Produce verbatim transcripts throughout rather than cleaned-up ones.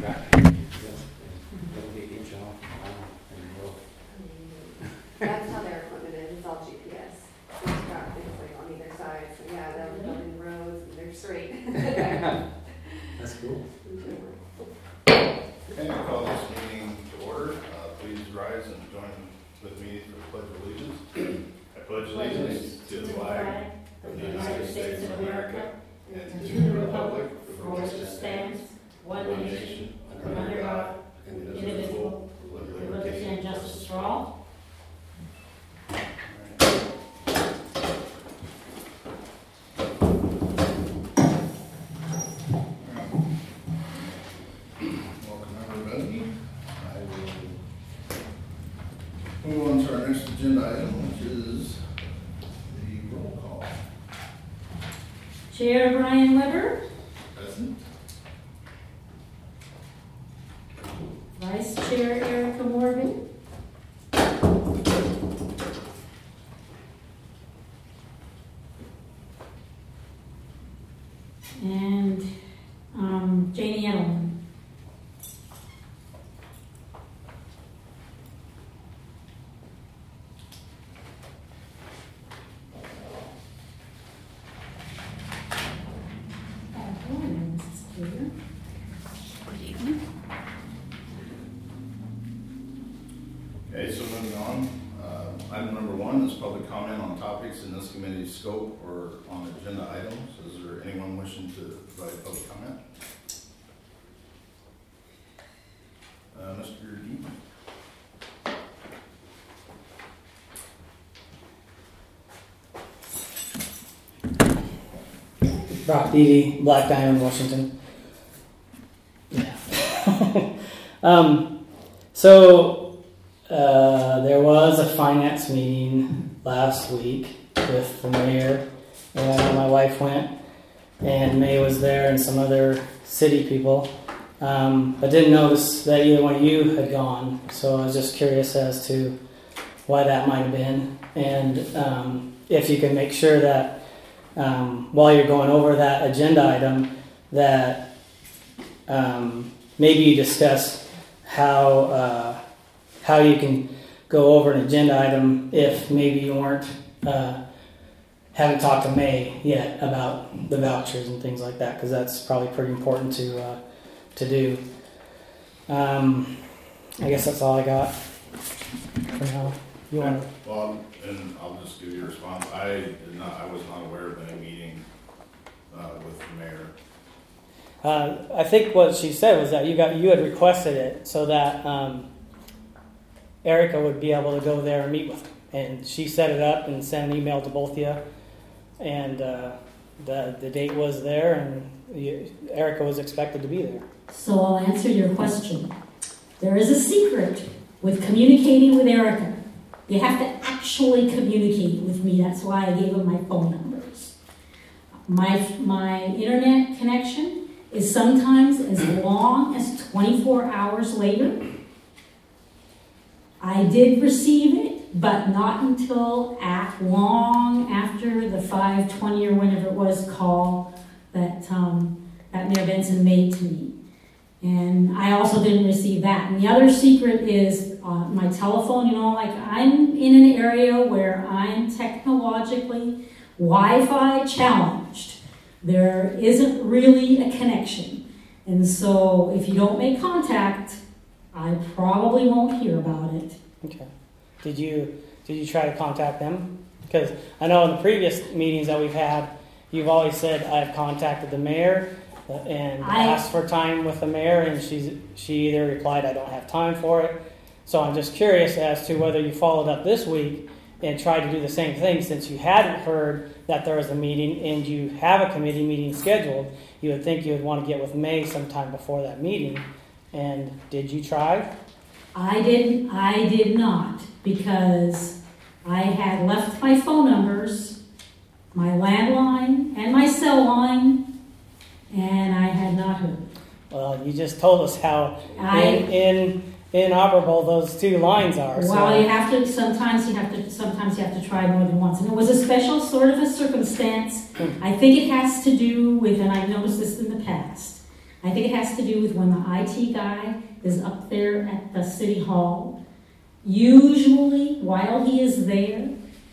That's how their equipment is. It's all G P S. It's got things like on either side. So yeah, they're building roads and they're straight. That's cool. Okay, I call this meeting to order. Uh, please rise and join with me for the Pledge of Allegiance. I pledge allegiance to the flag of the United States of America and to the republic for which it stands, one nation, under God, indivisible, with liberty and justice for all. Move on to our next agenda item, which is the roll call. Chair Brian Weber. Present. Vice Chair Erica Morgan. And um, Janie Edelman. Okay, so moving on. Uh, item number one is public comment on topics in this committee's scope or on agenda items. Is there anyone wishing to provide public comment? Uh, Mister Dean. Brock Beatty, Black Diamond, Washington. Yeah. um, so uh, there was a finance meeting last week with the mayor, and my wife went, and May was there, and some other city people. Um, I didn't notice that either one of you had gone, so I was just curious as to why that might have been, and um, if you can make sure that Um, while you're going over that agenda item, that um, maybe you discuss how uh, how you can go over an agenda item if maybe you weren't uh, haven't talked to May yet about the vouchers and things like that, because that's probably pretty important to uh, to do. Um, I guess that's all I got for now. You want to? Well, and I'll just give you a response. I did not. I was not aware of any meeting uh, with the mayor. Uh, I think what she said was that you got you had requested it so that um, Erica would be able to go there and meet with him, and she set it up and sent an email to both of you, and uh, the the date was there, and you, Erica was expected to be there. So I'll answer your question. There is a secret with communicating with Erica. You have to actually communicate with me. That's why I gave them my phone numbers. My my internet connection is sometimes as long as twenty-four hours later. I did receive it, but not until at long after the five twenty or whenever it was call that um, that Mayor Benson made to me. And I also didn't receive that. And the other secret is uh, my telephone. You know, like I'm in an area where I'm technologically Wi-Fi challenged. There isn't really a connection. And so if you don't make contact, I probably won't hear about it. Okay. Did you did you try to contact them? Because I know in the previous meetings that we've had, you've always said I've contacted the mayor and I, asked for time with the mayor, and she's she either replied I don't have time for it. So I'm just curious as to whether you followed up this week and tried to do the same thing, since you hadn't heard that there was a meeting and you have a committee meeting scheduled. You would think you would want to get with May sometime before that meeting. And did you try? I didn't. I did not, because I had left my phone numbers, my landline and my cell line. And I had not heard. Well, you just told us how I, in, in inoperable those two lines are. Well, so. you have to. Sometimes you have to. Sometimes you have to try more than once. And it was a special sort of a circumstance. I think it has to do with, and I've noticed this in the past, I think it has to do with when the I T guy is up there at the city hall. Usually, while he is there,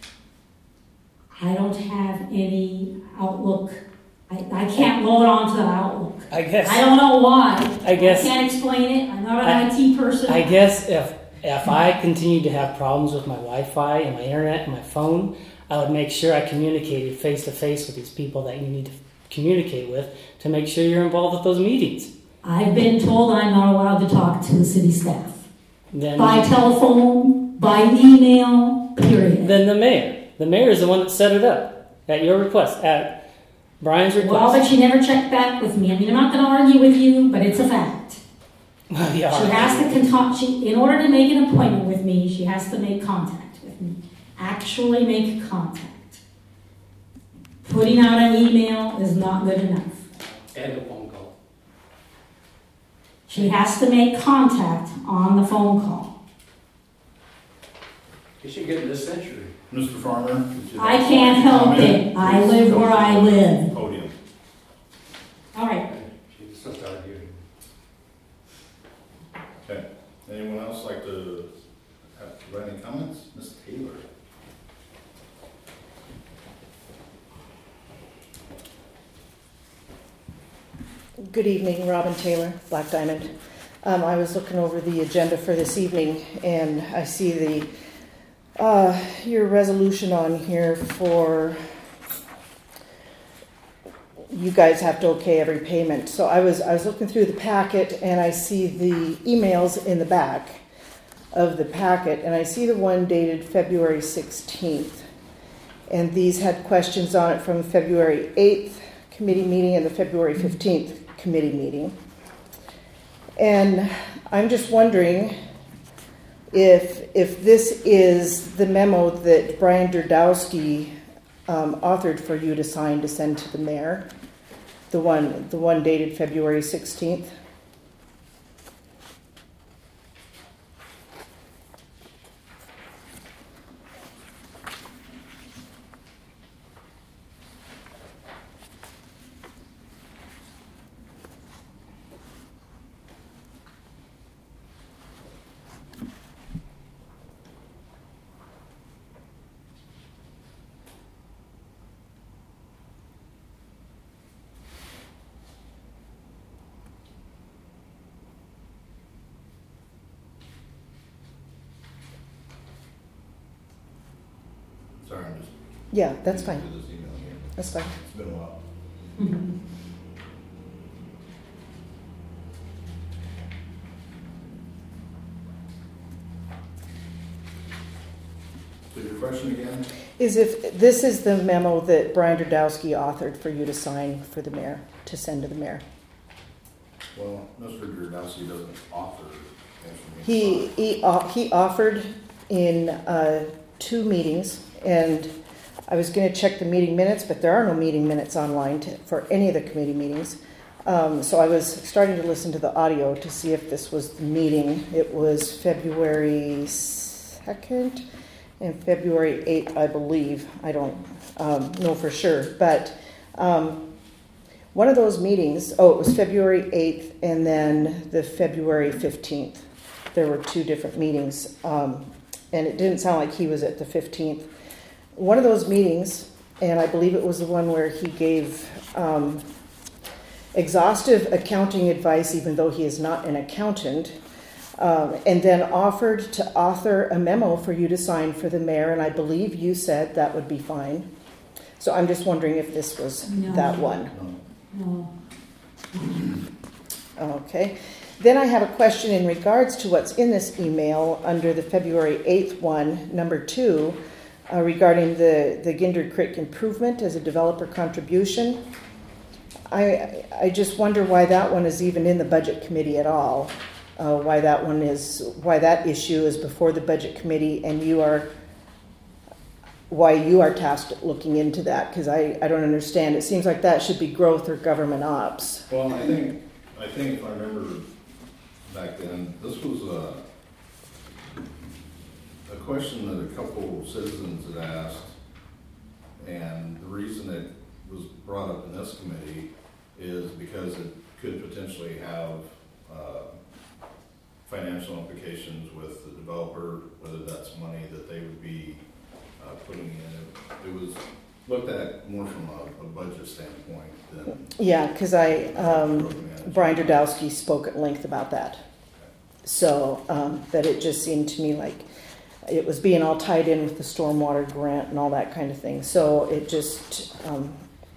I don't have any Outlook. I, I can't load on to the Outlook. I guess. I don't know why. I guess. I can't explain it. I'm not an I- I T person. I guess if if I continued to have problems with my Wi-Fi and my internet and my phone, I would make sure I communicated face to face with these people that you need to communicate with to make sure you're involved with those meetings. I've been told I'm not allowed to talk to the city staff. Then, By telephone, by email, period. then the mayor. The mayor is the one that set it up at your request, at Brian's Well, request. but she never checked back with me. I mean, I'm not going to argue with you, but it's a fact. Well, She yeah, has to contact, she, in order to make an appointment with me, she has to make contact with me. Actually make contact. Putting out an email is not good enough. And a phone call. She has to make contact on the phone call. You should get in this century. Mister Farmer? would you I like can't to help comment? it. I Please live come where to I the live. Podium. All right. She's just arguing. Okay. Anyone else like to have provide any comments? Miz Taylor? Good evening, Robin Taylor, Black Diamond. Um, I was looking over the agenda for this evening, and I see the uh, your resolution on here for you guys have to okay every payment. So I was I was looking through the packet, and I see the emails in the back of the packet, and I see the one dated February sixteenth, and these had questions on it from February eighth committee meeting and the February fifteenth committee meeting. And I'm just wondering if if this is the memo that Brian Derdowski um, authored for you to sign to send to the mayor, the one the one dated February sixteenth. Sorry, I'm just. Yeah, that's reading fine. through this email here. That's fine. It's been a while. Mhm. So your question again? Is if this is the memo that Brian Derdowski authored for you to sign for the mayor, to send to the mayor. Well, Mister Gerdowski doesn't offer information. He he, uh, he offered in uh, two meetings, and I was going to check the meeting minutes, but there are no meeting minutes online to, for any of the committee meetings. Um, so I was starting to listen to the audio to see if this was the meeting. It was February second and February eighth, I believe. I don't um, know for sure, but um, one of those meetings, oh, it was February eighth and then the February fifteenth. There were two different meetings, um, and it didn't sound like he was at the fifteenth. One of those meetings, and I believe it was the one where he gave um, exhaustive accounting advice, even though he is not an accountant, um, and then offered to author a memo for you to sign for the mayor, and I believe you said that would be fine. So I'm just wondering if this was No. that one. No. No. Okay. Then I have a question in regards to what's in this email under the February eighth one, number two, uh, regarding the, the Ginder Creek improvement as a developer contribution. I I just wonder why that one is even in the budget committee at all. Uh, why that one is, why that issue is before the budget committee, and you are, why you are tasked at looking into that, because I, I don't understand. It seems like that should be growth or government ops. Well, I think, I think if I remember back then, this was a, a question that a couple citizens had asked, and the reason it was brought up in this committee is because it could potentially have uh, financial implications with the developer, whether that's money that they would be uh, putting in. It was looked at more from a, a budget standpoint than. Yeah, because I, um, growth management. Brian Derdowski spoke at length about that. So, um, that it just seemed to me like it was being all tied in with the stormwater grant and all that kind of thing. So it just, um,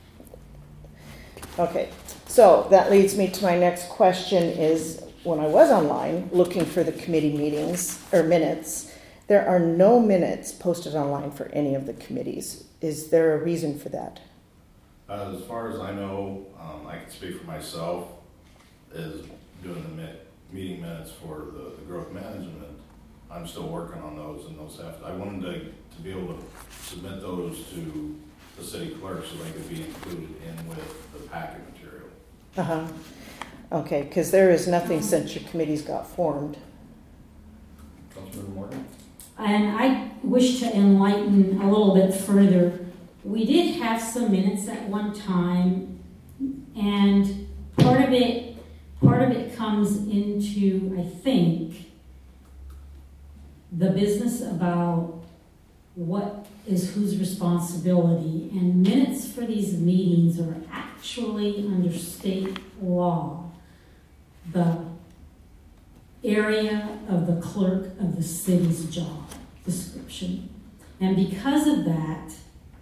okay. So that leads me to my next question is, when I was online looking for the committee meetings or minutes, there are no minutes posted online for any of the committees. Is there a reason for that? Uh, as far as I know, um, I can speak for myself, is doing the mi- meeting minutes for the, the growth management. I'm still working on those, and those have, I wanted to, to be able to submit those to the city clerk so they could be included in with the packet material. Uh-huh. Okay, because there is nothing since your committees got formed. Councilmember Morgan? And I wish to enlighten a little bit further. We did have some minutes at one time, and part of it, part of it comes into, I think, the business about what is whose responsibility. And minutes for these meetings are actually under state law the area of the clerk of the city's job description. And because of that,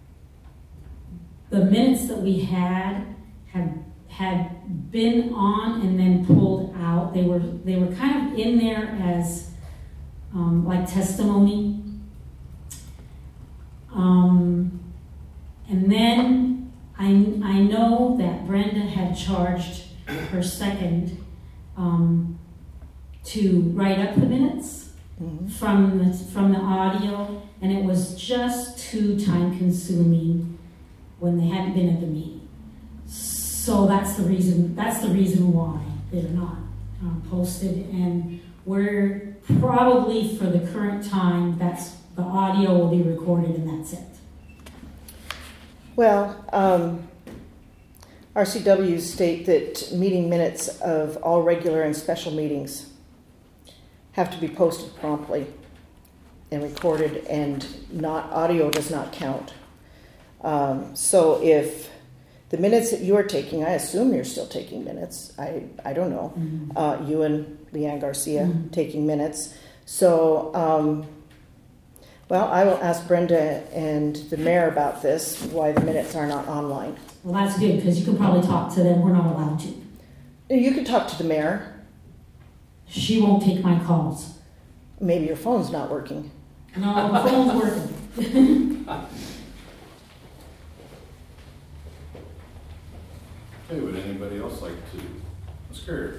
the minutes that we had have had been on and then pulled out. They were they were kind of in there as um, like testimony. Um, and then I I know that Brenda had charged her second um, to write up the minutes Mm-hmm. from the from the audio, and it was just too time consuming when they hadn't been at the meeting. So that's the reason. That's the reason why they're not um, posted, and we're probably for the current time. That's the audio will be recorded, and that's it. Well, um, R C Ws state that meeting minutes of all regular and special meetings have to be posted promptly and recorded, and not audio does not count. Um, so if the minutes that you are taking, I assume you're still taking minutes. I, I don't know. Mm-hmm. Uh, you and Leanne Garcia Mhm. taking minutes. So, um, well, I will ask Brenda and the mayor about this, why the minutes are not online. Well, that's good because you can probably talk to them. We're not allowed to. You can talk to the mayor. She won't take my calls. Maybe your phone's not working. No, the phone's working. Okay, would anybody else like to? Miz Carrier?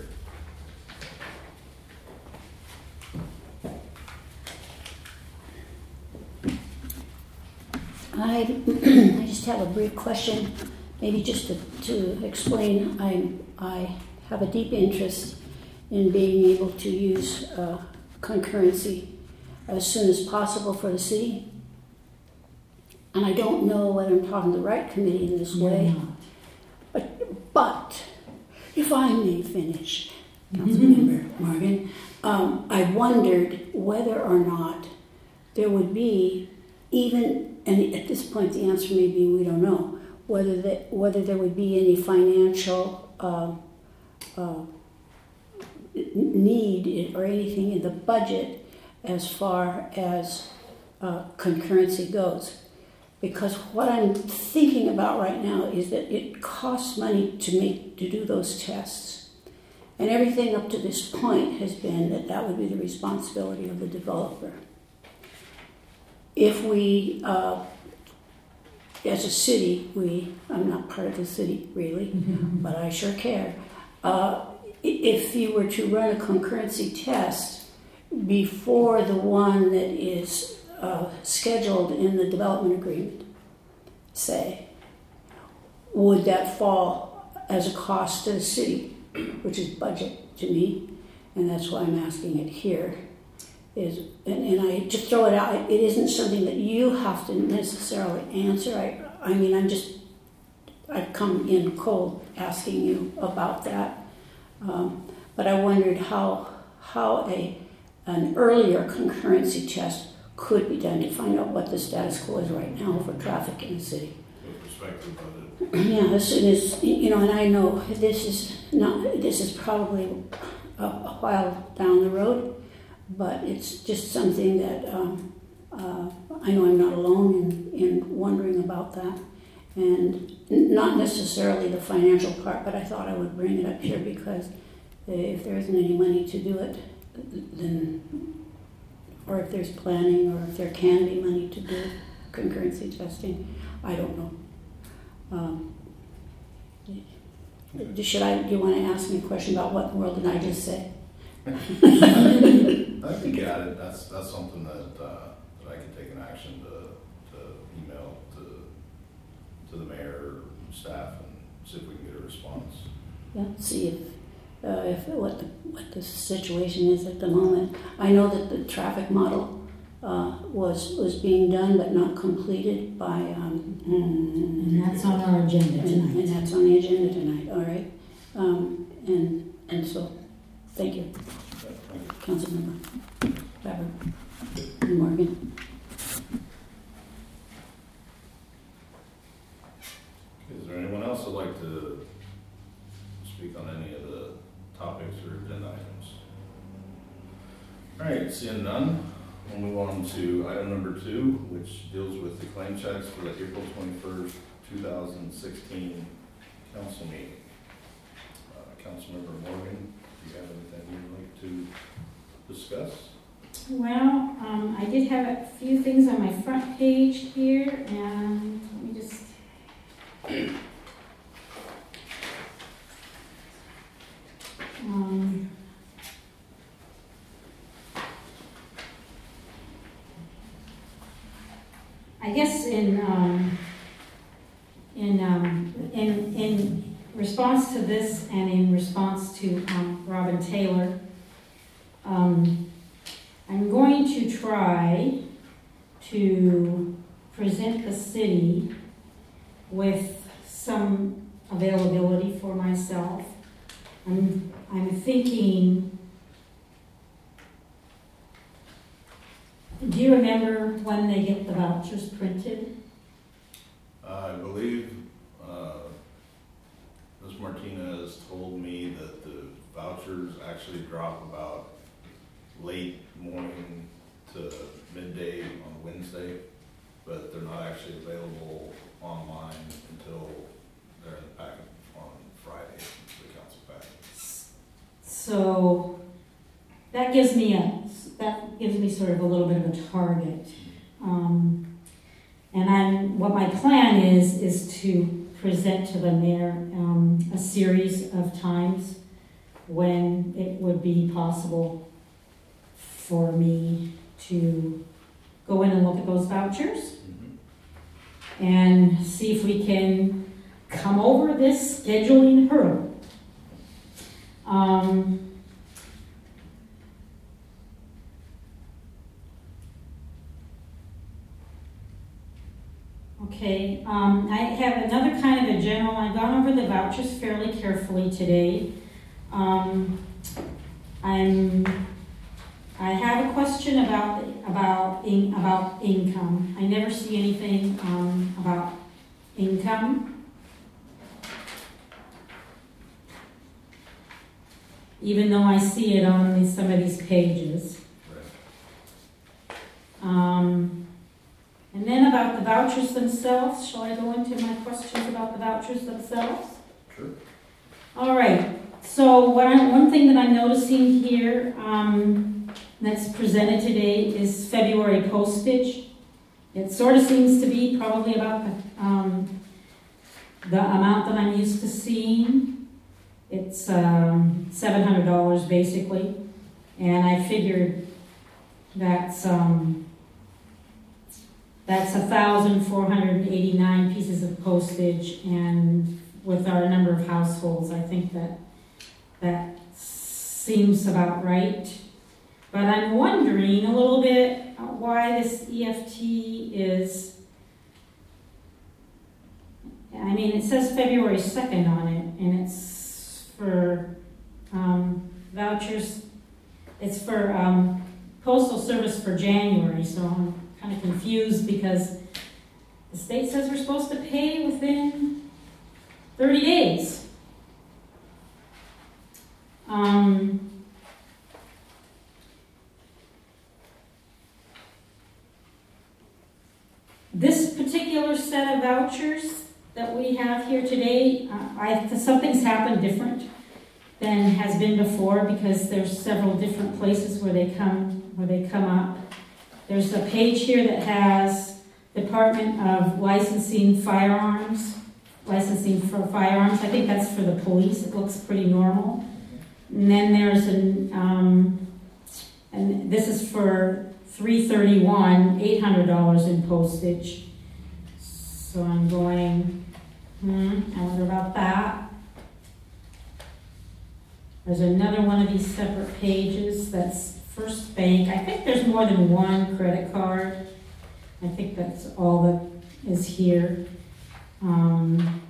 I, I just have a brief question, maybe just to, to explain. I, I have a deep interest in being able to use uh, concurrency as soon as possible for the city. And I don't know whether I'm talking to the right committee in this way. But, but if I may finish, Councilmember Morgan, um, I wondered whether or not there would be even, and at this point the answer may be we don't know, whether that whether there would be any financial uh, uh, need or anything in the budget as far as uh, concurrency goes. Because what I'm thinking about right now is that it costs money to make to do those tests. And everything up to this point has been that that would be the responsibility of the developer. If we, uh, as a city, we, I'm not part of the city really, but I sure care. Uh, if you were to run a concurrency test before the one that is uh, scheduled in the development agreement, say, would that fall as a cost to the city, which is budget to me, and that's why I'm asking it here. Is and, and I just throw it out. It isn't something that you have to necessarily answer. I I mean I'm just I've come in cold asking you about that Um, but I wondered how how a an earlier concurrency test could be done to find out what the status quo is right now for traffic in the city. With perspective of it. Yeah, as soon as, you know, and I know this is not, this is probably a, a while down the road, but it's just something that um, uh, I know I'm not alone in, in wondering about that. And not necessarily the financial part, but I thought I would bring it up here because if there isn't any money to do it, then, or if there's planning, or if there can be money to do concurrency testing, I don't know. Um, should I, do you want to ask me a question about what in the world did I just say? I think you got it. That's, that's something that, uh, that I can take an action to, to email to, to the mayor, staff, and see if we can get a response. Yeah, see if, uh, if what the, what the situation is at the moment. I know that the traffic model uh, was was being done but not completed by. Um, And that's on our agenda and, and tonight. that's on the agenda tonight. All right, um, and and so, thank you, Councilmember Weber and Morgan. Is there anyone else who'd like to speak on any of the topics or agenda items? All right, seeing none, we'll move on to item number two, which deals with the claim checks for the April twenty-first, two thousand sixteen council meeting. Uh, Councilmember Morgan, do you have anything you'd like to discuss? Well, um, I did have a few things on my front page here, and let me just. Um, I guess in um, in um, in in response to this, and in response to um, Robin Taylor, um, I'm going to try to present the city with some availability for myself. I'm I'm thinking. Do you remember when they get the vouchers printed? Uh, I believe uh, Miz Martinez told me that the vouchers actually drop about late morning to midday on Wednesday, but they're not actually available online until they're in the packet on Friday, the council packet. So that gives me a that gives me sort of a little bit of a target. Um, and I'm what my plan is is to present to the mayor um, a series of times when it would be possible for me to go in and look at those vouchers mm-hmm. and see if we can come over this scheduling hurdle. Um, Okay, um, I have another kind of a general, I've gone over the vouchers fairly carefully today. Um, I'm, I have a question about, about, in, about income. I never see anything um, about income. Even though I see it on these, some of these pages. Um, And then about the vouchers themselves, shall I go into my questions about the vouchers themselves? Sure. All right, so what I, one thing that I'm noticing here um, that's presented today is February postage. It sort of seems to be probably about the, um, the amount that I'm used to seeing. It's um, seven hundred dollars basically, and I figured that's... Um, That's one thousand four hundred eighty-nine pieces of postage, and with our number of households, I think that that seems about right. But I'm wondering a little bit why this E F T is, I mean, it says February second on it, and it's for um, vouchers. It's for um, postal service for January, so I'm kind of confused because the state says we're supposed to pay within thirty days. Um, this particular set of vouchers that we have here today, uh, I, something's happened different than has been before because there's several different places where they come where they come up. There's a page here that has Department of Licensing Firearms, licensing for firearms. I think that's for the police. It looks pretty normal. And then there's an, um, and this is for three thirty-one, eight hundred dollars in postage. So I'm going, hmm, I wonder about that. There's another one of these separate pages that's First Bank. I think there's more than one credit card. I think that's all that is here. Um,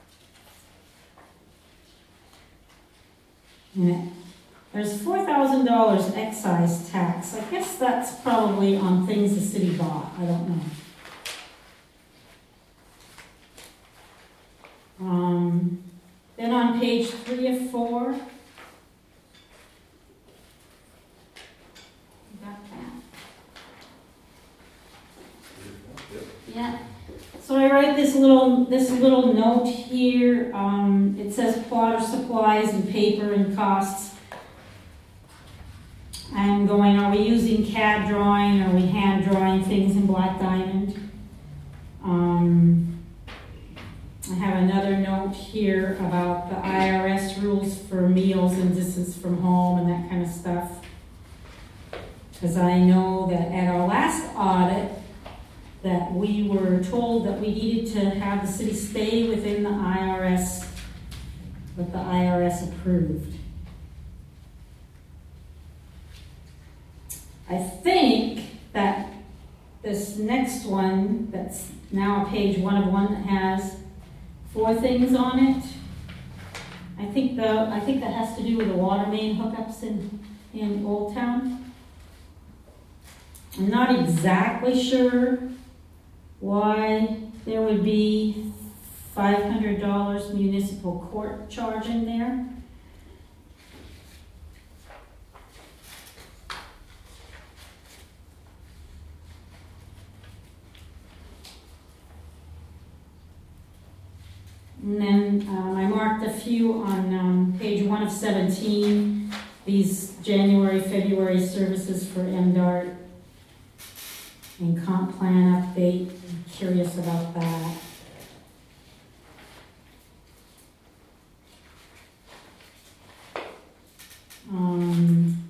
and it, there's four thousand dollars excise tax. I guess that's probably on things the city bought. I don't know. Um, then on page three of four, yeah. So I write this little this little note here. Um, it says plotter supplies and paper and costs. I'm going, are we using C A D drawing? Are we hand drawing things in Black Diamond? Um, I have another note here about the I R S rules for meals and distance from home and that kind of stuff. Because I know that at our last audit, that we were told that we needed to have the city stay within the I R S, what the I R S approved. I think that this next one, that's now page one of one, that has four things on it. I think the I think that has to do with the water main hookups in in Old Town. I'm not exactly sure why there would be five hundred dollars municipal court charge in there. And then um, I marked a few on um, page one of seventeen, these January, February services for M DART and comp plan update. I'm curious about that. Um,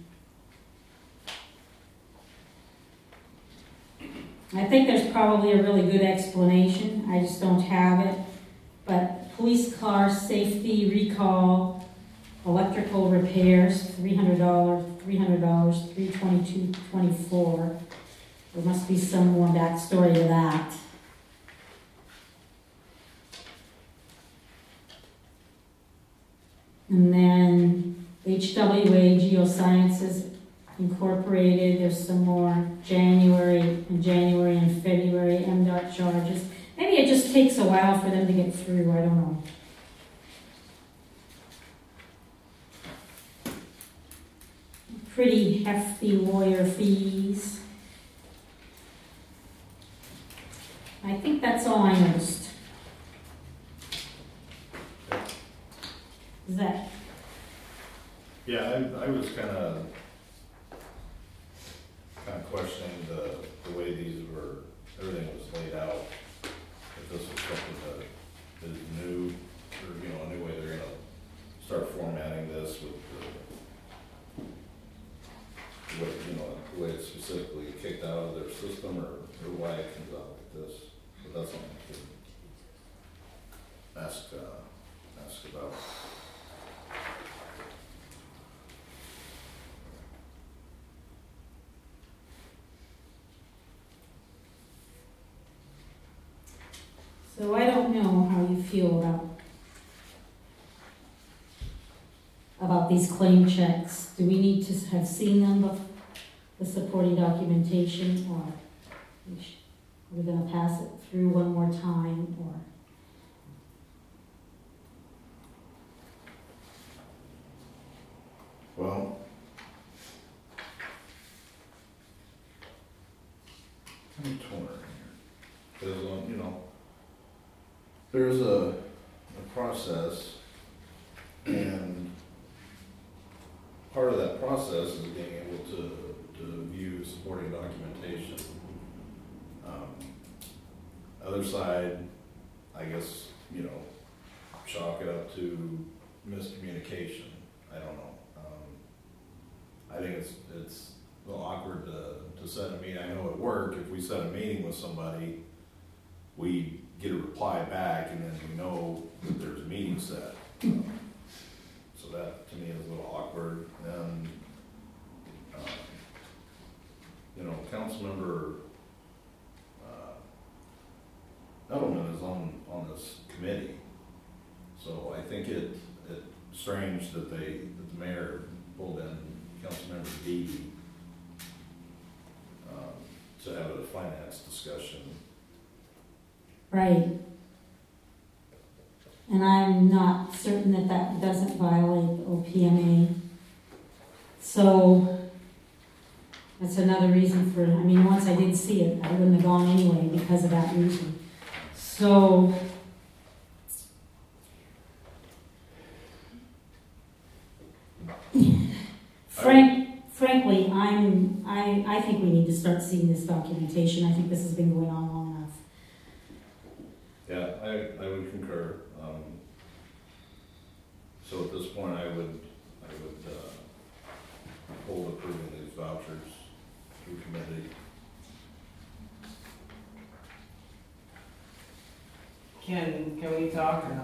I think there's probably a really good explanation. I just don't have it. But police car safety recall, electrical repairs, three hundred dollars, three hundred dollars, three twenty-two twenty-four. There must be some more backstory to that. And then H W A Geosciences Incorporated, there's some more January and January and February M DART charges. Maybe it just takes a while for them to get through, I don't know. Pretty hefty lawyer fees. I think that's all I noticed. Is that? Yeah, I, I was kind of kind of questioning the, the way these were, everything was laid out. If this was something that is new, or, you know, a new way they're gonna start formatting this with the, the way, you know, the way it's specifically kicked out of their system, or, or why it comes out like this. But that's something I could ask, uh, ask about. So I don't know how you feel about about these claim checks, do we need to have seen them, bef- the supporting documentation, or we sh- are we gonna pass it through one more time, or? Well, I'm torn here, because, um, you know, there's a, a process, and part of that process is being able to, to view supporting documentation. Um, Other side, I guess, you know, chalk it up to miscommunication, I don't know. Um, I think it's, it's a little awkward to, to set a meeting, I know at work, if we set a meeting with somebody, we get a reply back and then we know that there's a meeting set. Um, So that to me is a little awkward, and, um, you know, Councilmember, uh, Edelman is on, on this committee. So I think it, it's strange that they, that the mayor pulled in Councilmember Deedy, um, to have a finance discussion. Right. And I'm not certain that that doesn't violate the O P M A. So that's another reason for, I mean, once I did see it, I wouldn't have gone anyway because of that reason. So Frank, frankly, I'm, I, I think we need to start seeing this documentation. I think this has been going on long enough. Yeah, I, I would concur. Um, so at this point, I would, I would, uh, hold approving these vouchers through committee. Can, can we talk or not?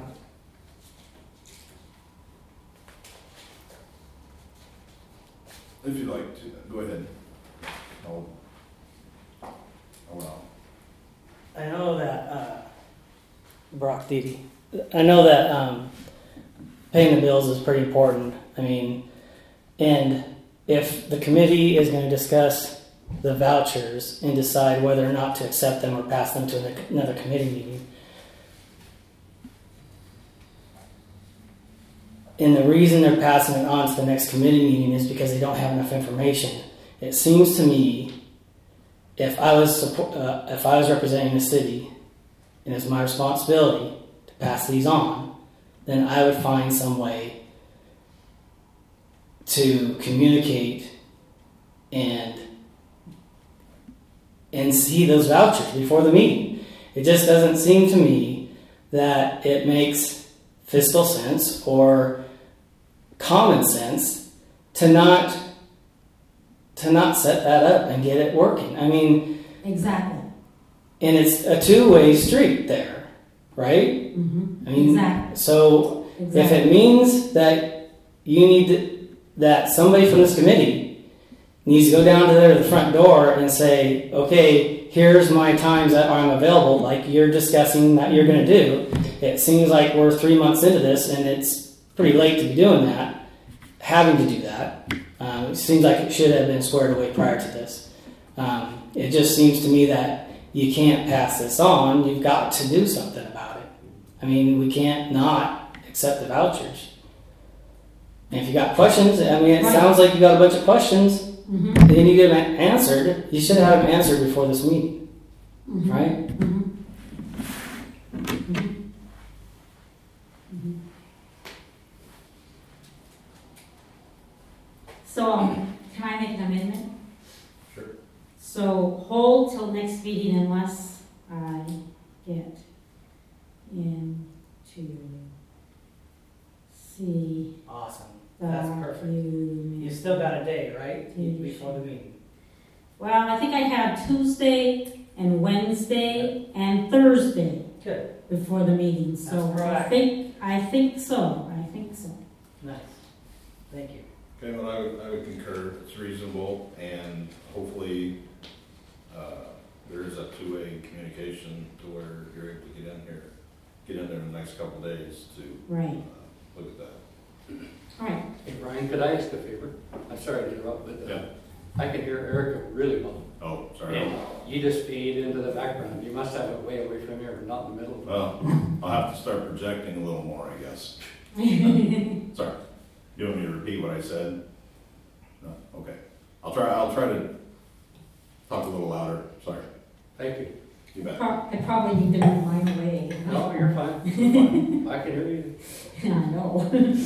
If you'd like to, go ahead. I'll, I'll allow. I know that, uh, Brock Deedy, I know that, um, paying the bills is pretty important. I mean, and if the committee is gonna discuss the vouchers and decide whether or not to accept them or pass them to another committee meeting, and the reason they're passing it on to the next committee meeting is because they don't have enough information. It seems to me, if I was support, uh, if I was representing the city, and it's my responsibility to pass these on, then I would find some way to communicate and and see those vouchers before the meeting. It just doesn't seem to me that it makes fiscal sense or common sense to not to not set that up and get it working. I mean, Exactly. and it's a two-way street there, right? Mm-hmm. I mean, Exactly. so Exactly. if it means that you need to, that somebody from this committee needs to go down to their, the front door and say, okay, here's my times that I'm available, like you're discussing that you're going to do. It seems like we're three months into this and it's pretty late to be doing that, having to do that. Um, it seems like it should have been squared away prior to this. Um, it just seems to me that you can't pass this on. You've got to do something about it. I mean, we can't not accept the vouchers. And if you got questions, I mean, it Right. sounds like you got a bunch of questions. Mm-hmm. They need to get them answered. You should have them answered before this meeting, Mm-hmm. right? Mm-hmm. Mm-hmm. Mm-hmm. So, um, can I make an amendment? Sure. So hold till next meeting unless I get into see Awesome. the That's perfect. document. You still got a day, right? Yeah. Before the meeting. Well, I think I have Tuesday and Wednesday and Thursday Good. before the meeting, so That's I proactive. think, I think so, I think so. Nice. Thank you. Okay, well, I would, I would concur, it's reasonable, and hopefully, uh, there is a two-way communication to where you're able to get in here, get in there in the next couple of days to, Right. uh, look at that. All right. Hey, Brian, could I ask a favor? I'm sorry to interrupt, but uh, Yeah. I can hear Erica really well. Oh, sorry. And you just fade into the background. You must have it way away from here, not in the middle. Well, I'll have to start projecting a little more, I guess. Sorry. You want me to repeat what I said? No? Okay. I'll try, I'll try to talk a little louder. Sorry. Thank you. You bet. Pro- I probably need to move mine away. No, you're fine. You're fine. I can hear you. I know.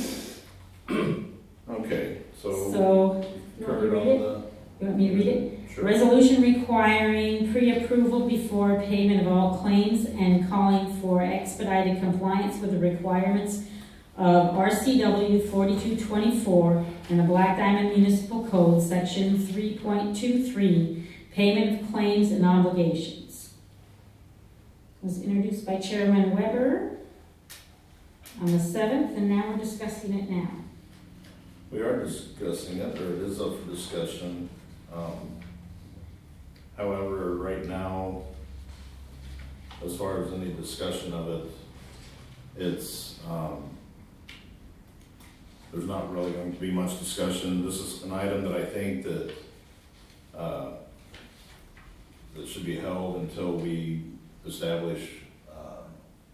Okay, so. So, you want me covered to all read it? the- You want me to read it? Sure. Resolution requiring pre-approval before payment of all claims and calling for expedited compliance with the requirements of R C W forty-two twenty-four and the Black Diamond Municipal Code, section three point two three, payment of claims and obligations. It was introduced by Chairman Weber on the seventh, and now we're discussing it now. We are discussing it, or it is up for discussion. Um, However, right now, as far as any discussion of it, it's, um, there's not really going to be much discussion. This is an item that I think that, uh, that should be held until we establish, um,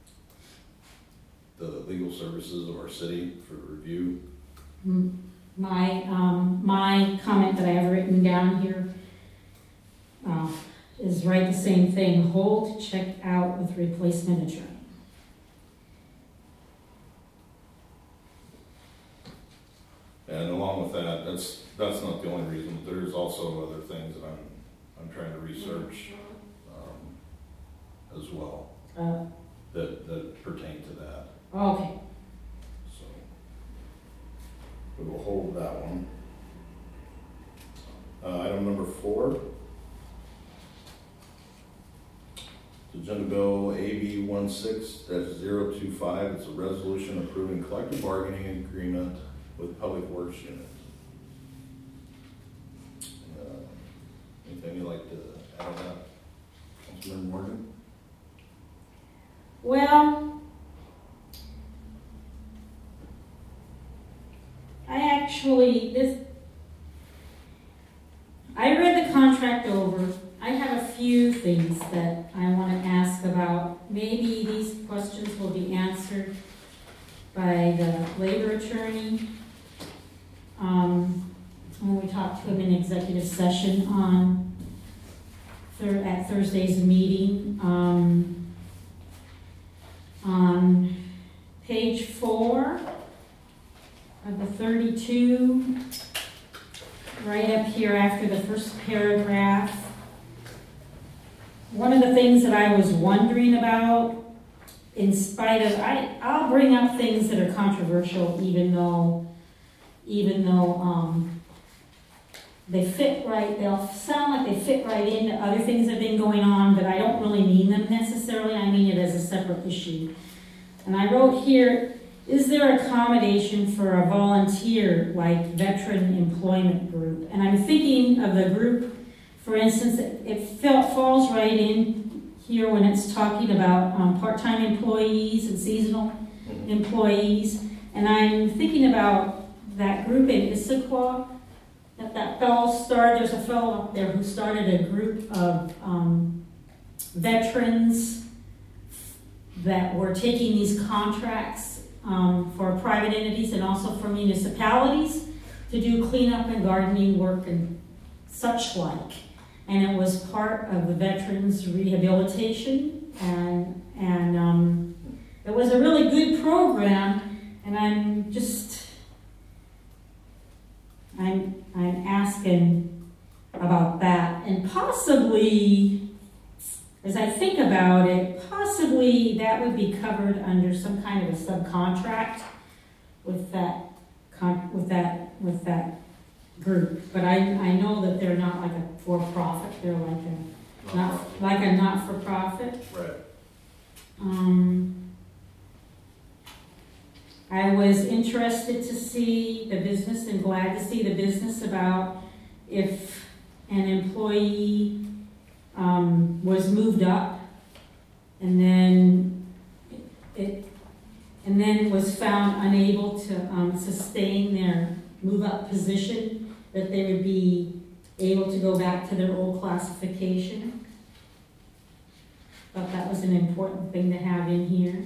the legal services of our city for review. My, um, my comment that I have written down here uh, is right the same thing, hold, check out with replacement attorney. And along with that, that's, that's not the only reason, there's also other things that I'm, I'm trying to research, um, as well, Uh, that, that pertain to that, okay, so. We will hold that one. Uh, item number four. Agenda Bill A B one six zero two five, it's a resolution approving collective bargaining agreement with Public Works Unit. Uh, Anything you'd like to add on that, Councilman Morgan? well, I actually, this, I read the contract over. I have a few things that I want to ask about. Maybe these questions will be answered by the labor attorney um, when we talk to him in executive session on thir- at Thursday's meeting. Um, on page four of the thirty-two, right up here after the first paragraph. One of the things that I was wondering about, in spite of, I, I'll bring up things that are controversial even though, even though um, they fit right, they'll sound like they fit right into other things that have been going on, but I don't really mean them necessarily, I mean it as a separate issue. And I wrote here, is there accommodation for a volunteer like veteran employment group? And I'm thinking of the group, for instance, it, it fell, falls right in here when it's talking about um, part-time employees and seasonal mm-hmm. employees. And I'm thinking about that group in Issaquah, that that fellow started, there's a fellow up there who started a group of um, veterans that were taking these contracts um, for private entities and also for municipalities to do cleanup and gardening work and such like. And it was part of the veterans rehabilitation, and and um, it was a really good program. And I'm just I'm I'm asking about that, and possibly, as I think about it, possibly that would be covered under some kind of a subcontract with that con- with that with that. group, but I, I know that they're not like a for-profit, they're like a not like a not-for-profit. Right. Um, I was interested to see the business and glad to see the business about if an employee um, was moved up and then it, and then was found unable to um, sustain their move-up position, that they would be able to go back to their old classification. Thought that was an important thing to have in here.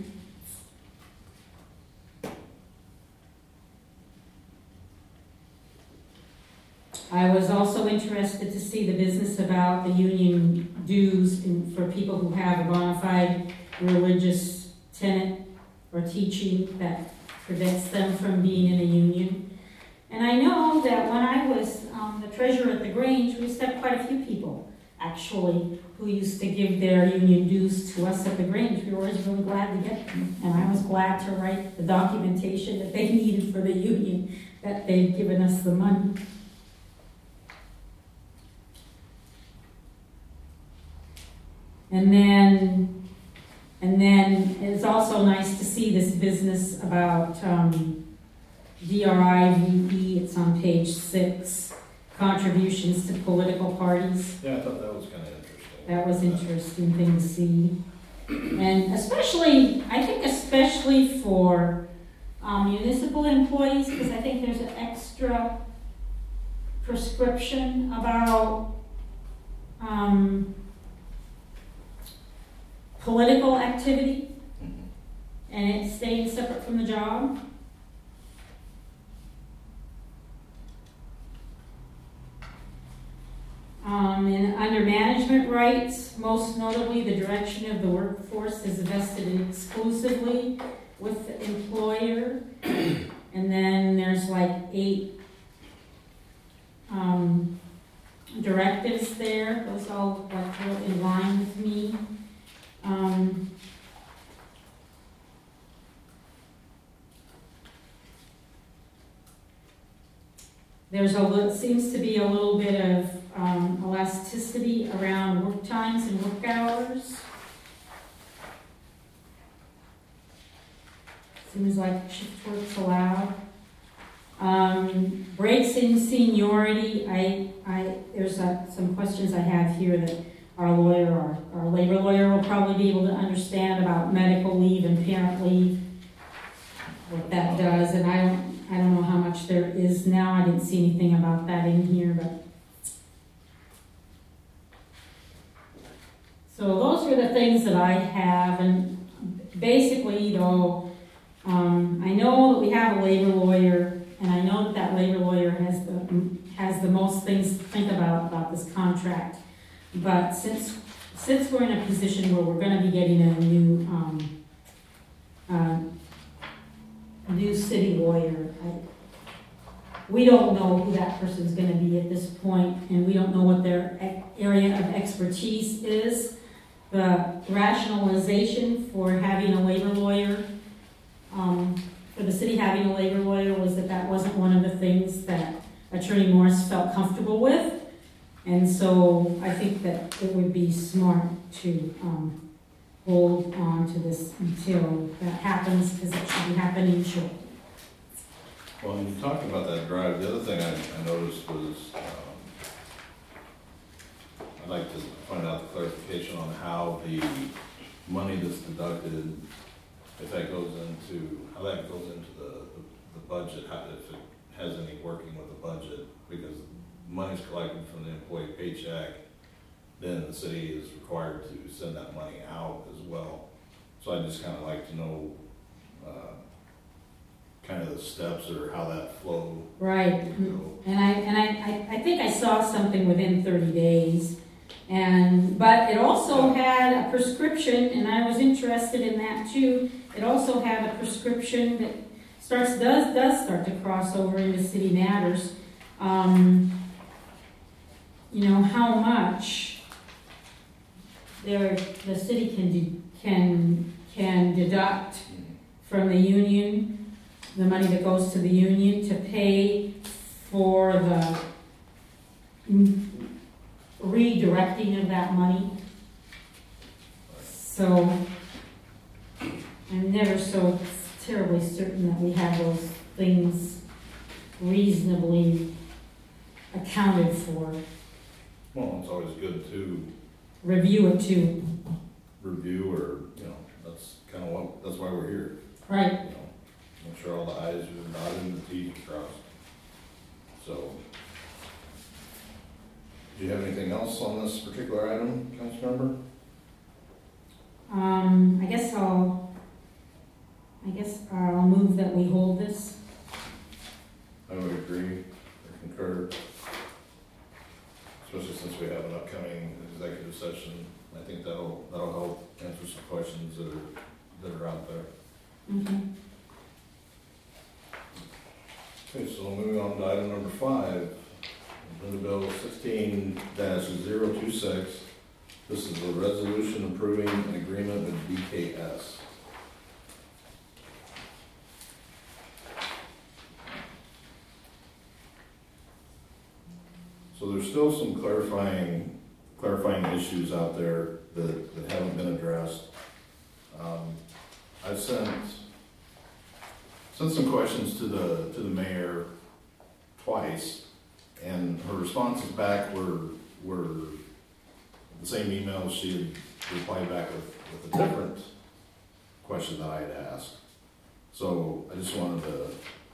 I was also interested to see the business about the union dues in, for people who have a bona fide religious tenet or teaching that prevents them from being in a union. And I know that when I was um, the treasurer at the Grange, we used to have quite a few people, actually, who used to give their union dues to us at the Grange. We were always really glad to get them. And I was glad to write the documentation that they needed for the union, that they'd given us the money. And then, and then it's also nice to see this business about um, D R I V E. It's on page six, contributions to political parties. Yeah, I thought that was kind of interesting. That was interesting thing to see. And especially, I think especially for um, municipal employees, because I think there's an extra prescription about um, political activity, and it's staying separate from the job. Um, and under management rights, most notably, the direction of the workforce is vested exclusively with the employer. And then there's like eight um, directives there. Those all like real in line with me. Um, there's a little, seems to be a little bit of um, elasticity around work times and work hours. Seems like shift work's allowed. Um, breaks in seniority. I, I, there's a, some questions I have here that our lawyer, our, our labor lawyer will probably be able to understand about medical leave and parent leave, what that does. And I don't, I don't know how much there is now. I didn't see anything about that in here, but. So those are the things that I have, and basically though, um, I know that we have a labor lawyer, and I know that that labor lawyer has the, has the most things to think about about this contract. But since since we're in a position where we're going to be getting a new um, uh, new city lawyer, I, we don't know who that person's going to be at this point, and we don't know what their area of expertise is. The rationalization for having a labor lawyer, um, for the city having a labor lawyer, was that that wasn't one of the things that Attorney Morris felt comfortable with. And so I think that it would be smart to um, hold on to this until that happens, because it should be happening shortly. Well, when you talked about that drive, the other thing I, I noticed was, um, I'd like to find out the clarification on how the money that's deducted, if that goes into, how that goes into the, the, the budget, how, if it has any working with the budget, because money's collected from the employee paycheck, then the city is required to send that money out as well. So I'd just kind of like to know uh, kind of the steps or how that flow. Right, You and I and I, I, I think I saw something within thirty days, and but it also had a prescription, and I was interested in that too. It also had a prescription that starts does does start to cross over into city matters. Um, you know how much there the city can de- can can deduct from the union, the money that goes to the union to pay for the redirecting of that money. So I'm never so terribly certain that we have those things reasonably accounted for. Well, it's always good to Review it too. review, or, you know, that's kind of what, that's why we're here. Right. You know, make sure all the i's are dotted and the t's are crossed. So, do you have anything else on this particular item, Councilmember? Um, I guess I'll, I guess I'll move that we hold this. I would agree or concur, especially since we have an upcoming executive session. I think that'll, that'll help answer some questions that are, that are out there. Okay. Okay, so moving on to item number five, Agenda Bill sixteen dash zero two six. This is a resolution approving an agreement with D K S. So there's still some clarifying, clarifying issues out there that, that haven't been addressed. Um, I've sent, sent some questions to the, to the mayor twice, and her responses back were, were the same emails she had replied back with, with a different question that I had asked. So I just wanted to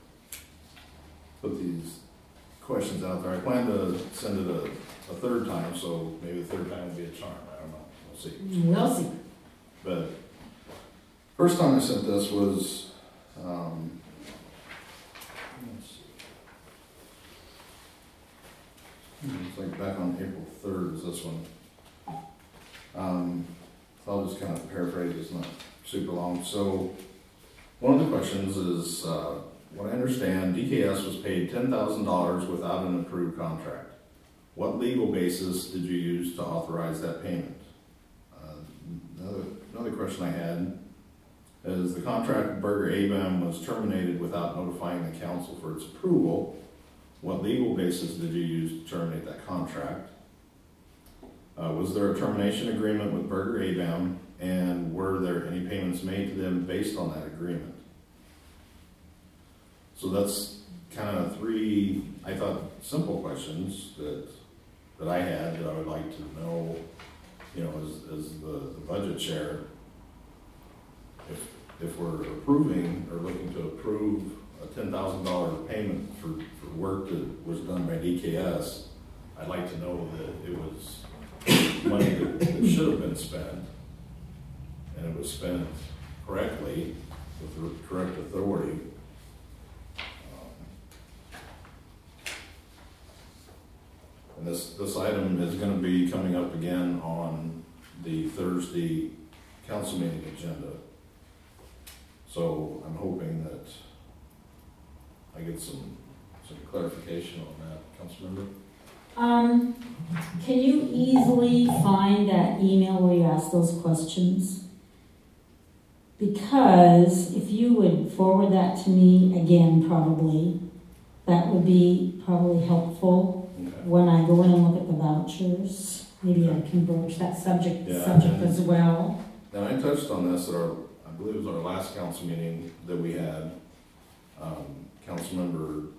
put these questions out there. I plan to send it a, a third time, so maybe the third time will be a charm. I don't know. We'll see. We'll see. But first time I sent this was, um, let's see. It's like back on April third is this one. Um, so I'll just kind of paraphrase, it's not super long. So one of the questions is, uh, what I understand, D K S was paid ten thousand dollars without an approved contract. What legal basis did you use to authorize that payment? Uh, another, another question I had is the contract with Burger A B A M was terminated without notifying the council for its approval. What legal basis did you use to terminate that contract? Uh, was there a termination agreement with Burger A B A M, and were there any payments made to them based on that agreement? So that's kind of three, I thought, simple questions that that I had that I would like to know, you know, as, as the, the budget chair, if if we're approving or looking to approve a ten thousand dollar payment for, for work that was done by D K S, I'd like to know that it was money that, that should have been spent, and it was spent correctly with the correct authority. And this, this item is going to be coming up again on the Thursday council meeting agenda. So I'm hoping that I get some, some clarification on that, Councilmember. Um, can you easily find that email where you ask those questions? Because if you would forward that to me again, probably, that would be probably helpful. Okay. When I go in and look at the vouchers, maybe I can broach that subject, Yeah, subject and- as well. And I touched on this at our, I believe it was our last council meeting that we had. Um, Councilmember,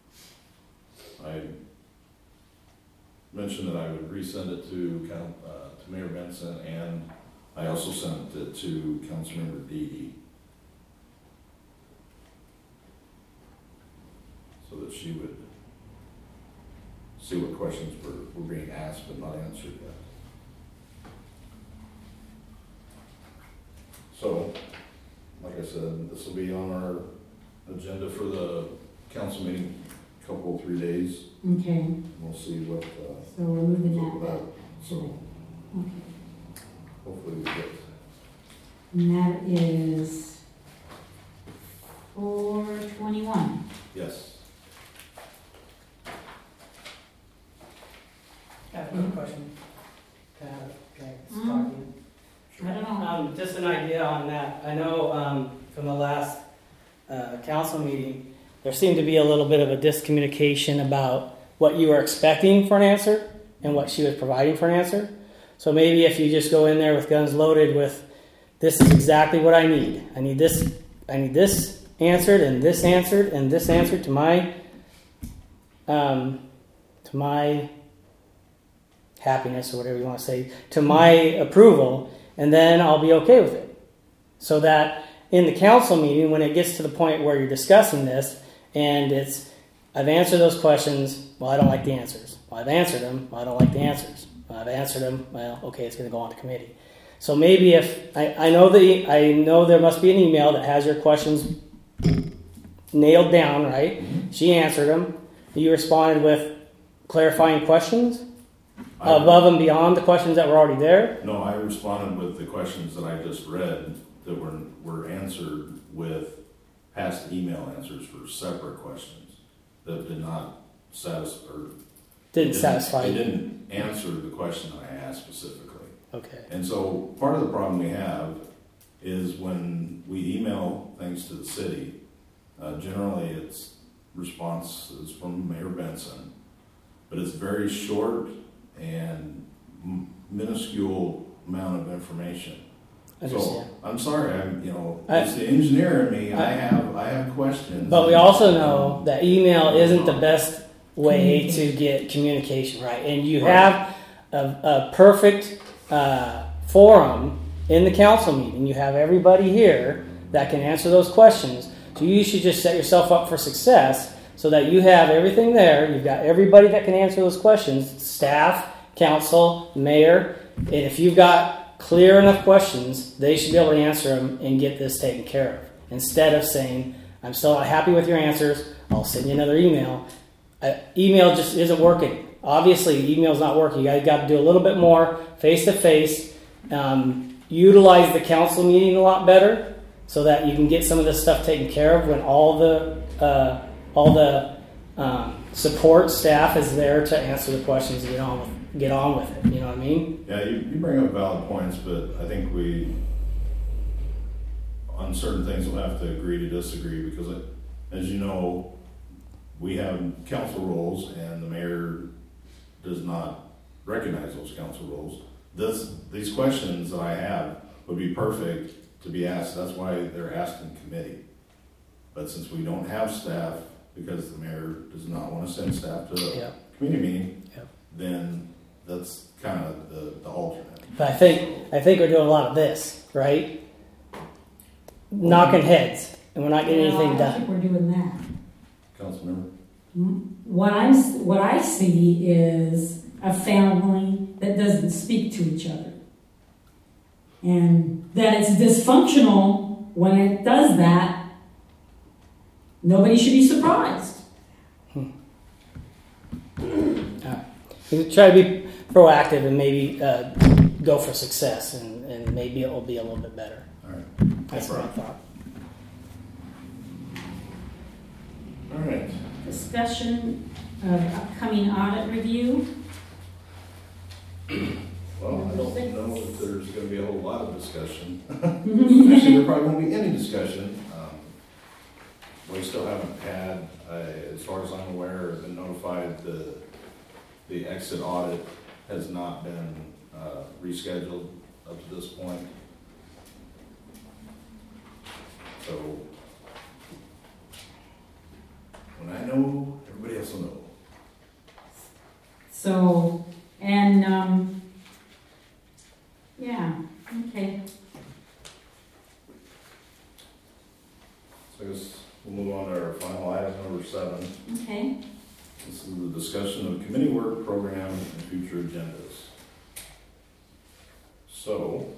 I mentioned that I would resend it to, Count- uh, to Mayor Benson, and I also sent it to Councilmember Dede, so that she would see what questions were, were being asked but not answered yet. So, like I said, this will be on our agenda for the council meeting, a couple, three days, Okay, and we'll see what, uh, so we're moving what's that up with back. that. So, Okay. hopefully we get, And that is four twenty-one. yes. I have a quick question. Can I have, can I Mm. talk to you? I don't know. Um, just an idea on that. I know um, from the last uh, council meeting, there seemed to be a little bit of a discommunication about what you were expecting for an answer and what she was providing for an answer. So maybe if you just go in there with guns loaded with, this is exactly what I need. I need this. I need this answered and this answered and this answered to my um, to my happiness or whatever you want to say, to my approval, and then I'll be okay with it. So that in the council meeting, when it gets to the point where you're discussing this, and it's, I've answered those questions, well, I don't like the answers. Well, I've answered them, well, I don't like the answers. Well, I've answered them, well, okay, it's going to go on to committee. So maybe if, I, I know the, I know there must be an email that has your questions nailed down, right? She answered them. You responded with clarifying questions I- above and beyond the questions that were already there. No, I responded with the questions that I just read that were, were answered with past email answers for separate questions that did not satisfy, or Didn't satisfy They you. didn't answer the question that I asked specifically. Okay. And so part of the problem we have is when we email things to the city, uh, generally it's responses from Mayor Benson, but it's very short and m- minuscule amount of information. Understand. So I'm sorry, I'm you know I- it's the engineer in me. I, I- have I have questions. But we also know that email isn't the best way to get communication, right? And you Right. have a, a perfect uh, forum in the council meeting. You have everybody here that can answer those questions. So you should just set yourself up for success so that you have everything there. You've got everybody that can answer those questions, staff, council, mayor. And if you've got clear enough questions, they should be able to answer them and get this taken care of. Instead of saying, I'm still not happy with your answers, I'll send you another email. Uh, email just isn't working. Obviously, email's not working. You guys got to do a little bit more face-to-face. Um, utilize the council meeting a lot better so that you can get some of this stuff taken care of when all the uh, all the um, support staff is there to answer the questions and get on with, get on with it. You know what I mean? Yeah, you, you bring up valid points, but I think we, on certain things, we'll have to agree to disagree because, it, as you know, we have council roles and the mayor does not recognize those council roles. This, these questions that I have would be perfect to be asked. That's why they're asked in committee. But since we don't have staff, because the mayor does not want to send staff to a Yeah. committee meeting, Yep. then that's kind of the, the alternate. But I think I think we're doing a lot of this, right? Knocking heads, and we're not getting Well, anything I don't done. think we're doing that. Councilmember? What I'm, what I see is a family that doesn't speak to each other. And that it's dysfunctional when it does that. Nobody should be surprised. You try to be proactive and maybe uh, go for success, and, and maybe it will be a little bit better. All right. That's what I thought. All right. Discussion of upcoming audit review. Well, I don't know if there's going to be a whole lot of discussion. Actually, there probably won't be any discussion. Um, we still haven't had, uh, as far as I'm aware, been notified the the exit audit has not been uh, rescheduled up to this point. So when I know, everybody else will know. So, and, um, yeah, okay. So I guess we'll move on to our final item, number seven. Okay. This is the discussion of committee work program and future agendas. So,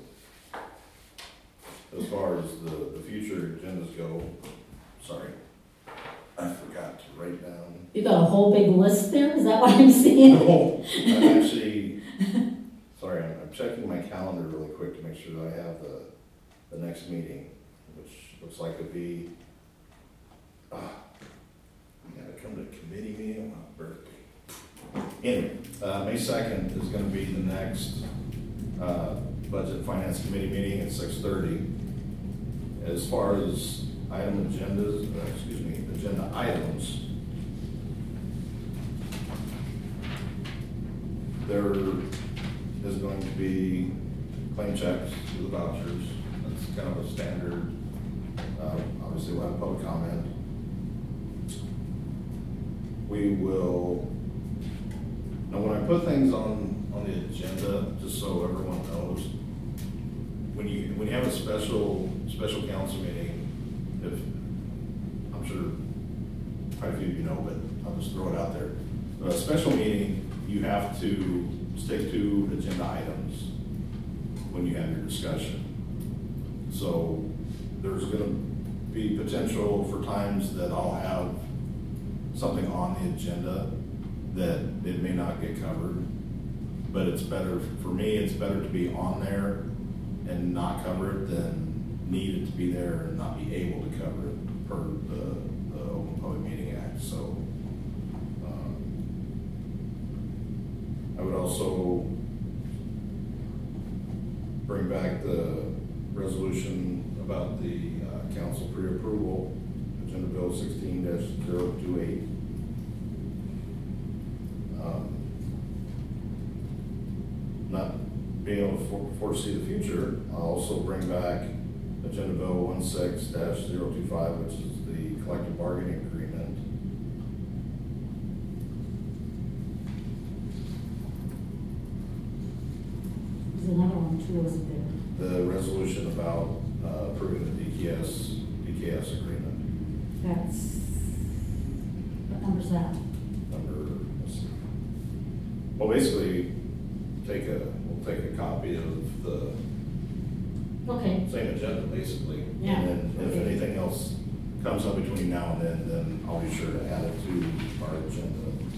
as far as the, the future agendas go, sorry, I forgot to write down. You got a whole big list there? Is that what I'm seeing? No, I'm actually, sorry, I'm, I'm checking my calendar really quick to make sure that I have the, the next meeting, which looks like it'd be, ah, I gotta come to a committee meeting on my birthday. Anyway, uh, May second is gonna be the next, uh, Budget and Finance Committee meeting at six thirty. As far as item agendas, uh, excuse me, agenda items, there is going to be claim checks for the vouchers. That's kind of a standard. Uh, obviously, we'll have public comment. We will, now when I put things on, on the agenda, just so everyone knows, when you, when you have a special, special council meeting, if, I'm sure quite a few of you know, but I'll just throw it out there. A special meeting, you have to stick to agenda items when you have your discussion. So there's gonna be potential for times that I'll have something on the agenda that it may not get covered. But it's better, for me, it's better to be on there and not cover it than need it to be there and not be able to cover it per the, the Open Public Meeting Act. So um, I would also bring back the resolution about the uh, council pre-approval, Agenda Bill sixteen dash zero two eight. Um, not being able to for- foresee the future, I'll also bring back Agenda Bill one six dash zero two five, which is the collective bargaining agreement. There's another one too, isn't there? The resolution about uh, approving the D K S, D K S agreement. That's, what number's that? Number, let's see. Well, basically, take a, we'll take a copy of the Okay, same agenda, basically. Yeah. And then if Okay. anything else comes up between now and then, then I'll be sure to add it to our agenda.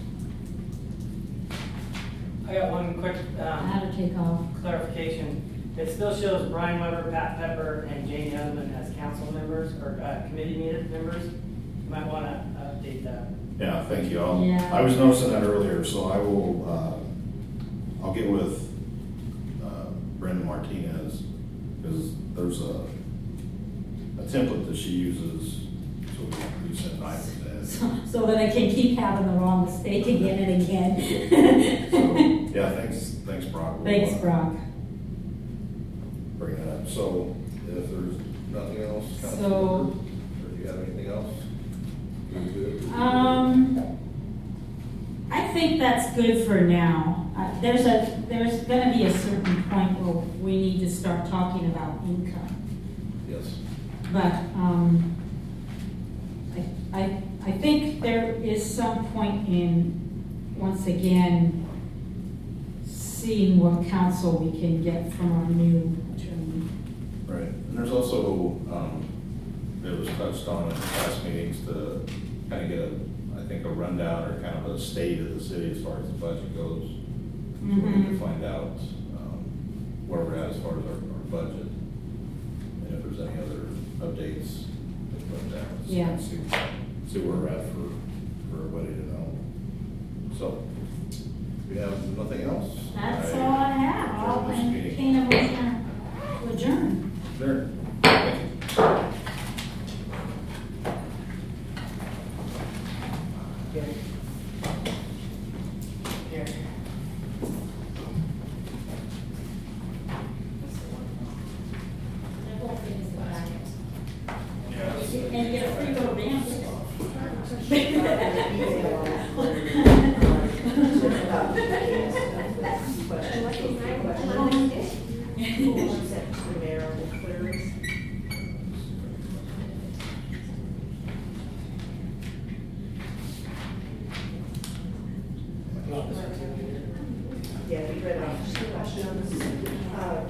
I got one quick how um, to take off. clarification. It still shows Brian Weber, Pat Pepper, and Jane Youngman as council members or uh, committee meeting members. You might want to update that. Yeah, thank you. I'll, Yeah. I was noticing that earlier, so I will, uh, I'll get with uh, Brenda Martinez, because there's a, a template that she uses, so we we send items in. So, so that I can keep having the wrong mistake again and again. So, yeah, thanks, thanks Brock. We'll, Thanks, uh, Brock. Bring that up. So if there's nothing else, Councilmember, So- or do you have anything else? You good? Um, I think that's good for now. Uh, there's a, there's gonna be a certain point where we need to start talking about income. Yes. But, um, I, I, I think there is some point in, once again, seeing what counsel we can get from our new attorney. Right. And there's also, um, it was touched on in past meetings to kind of get a, I think, a rundown or kind of a state of the city as far as the budget goes. So we need to Mhm. find out, um, where we're at as far as our, our budget. And if there's any other updates, things like that. So Yeah. See, see where we're at for, for everybody to know. So, we have nothing else. That's I all I have. I'll adjourn this meeting. entertain a motion to adjourn. Sure. Thank you. And get a free little dance. Yeah, we read off the questions. Uh,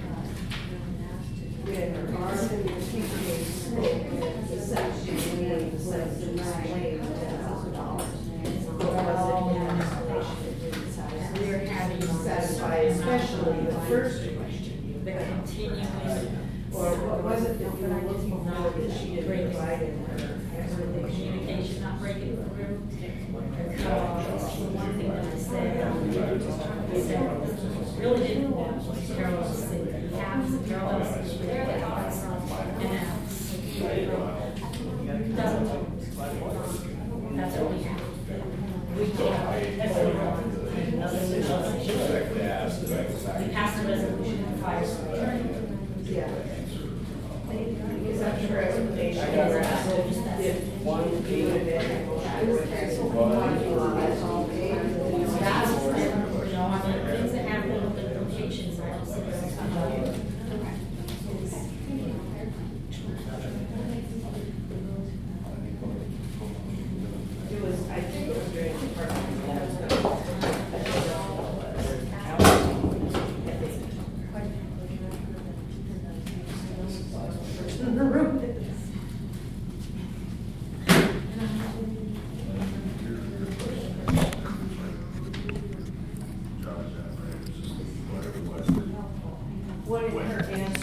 When Arvin and T J spoke, the section, we said, explained ten thousand dollars. What was it in explanation? It didn't satisfy. We're having Satisfy especially the first question. The continuing. Or what was it that you were looking for that she didn't provide in her? Communication not breaking through. Because the one thing that I said, I said, really didn't want Carol to say that he has, Carol is there, they are, and that's, doesn't, that's what we have. We can't, that's what we want. We pass the resolution and fire the attorney. Yeah. Is that your explanation? If one would be in it, I would have some. That's, you know, I mean, things that happen with the locations, I don't see those. in the room is. What is her answer?